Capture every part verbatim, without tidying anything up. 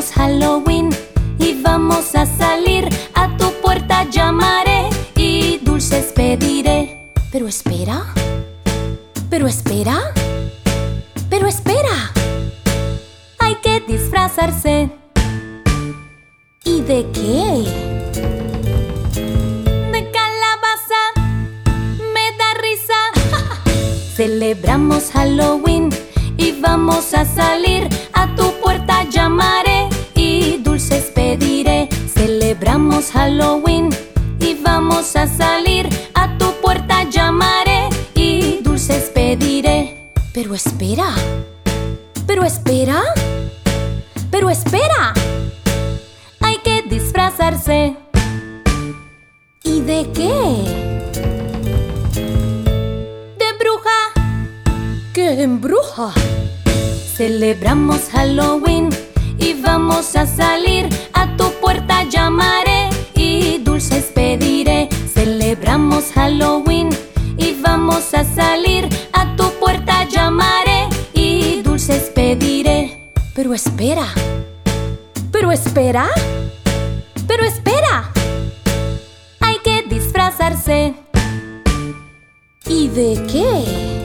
Celebramos Halloween y vamos a salir. A tu puerta llamaré y dulces pediré. Pero espera, pero espera, pero espera. Hay que disfrazarse. ¿Y de qué? De calabaza. Me da risa. Celebramos Halloween y vamos a salir. A tu puerta llamaré y dulces pediré. Celebramos Halloween y vamos a salir. A tu puerta llamaré y dulces pediré. Pero espera, pero espera, pero espera. Hay que disfrazarse. ¿Y de qué? De bruja. ¿Qué embruja? Celebramos Halloween y vamos a salir. A tu puerta llamaré y dulces pediré. Celebramos Halloween y vamos a salir. A tu puerta llamaré y dulces pediré. Pero espera, pero espera, pero espera. Hay que disfrazarse. ¿Y de qué?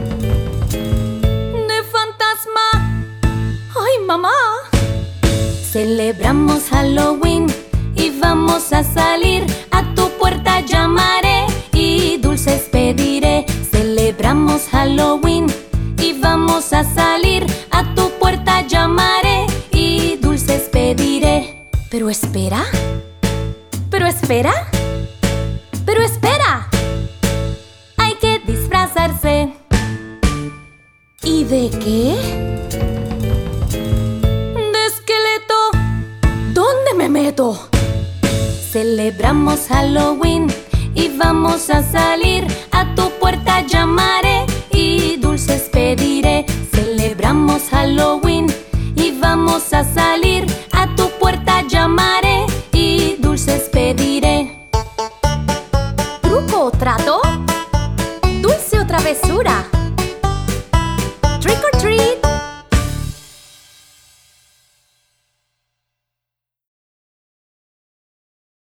¡Ay, mamá! Celebramos Halloween y vamos a salir. A tu puerta llamaré y dulces pediré. Celebramos Halloween y vamos a salir. A tu puerta llamaré y dulces pediré. Pero espera, pero espera, pero espera. Hay que disfrazarse. ¿Y de qué? ¿Dónde me meto? Celebramos Halloween y vamos a salir. A tu puerta llamaré y dulces pediré. Celebramos Halloween y vamos a salir. A tu puerta llamaré y dulces pediré. ¿Truco o trato? ¿Dulce o travesura?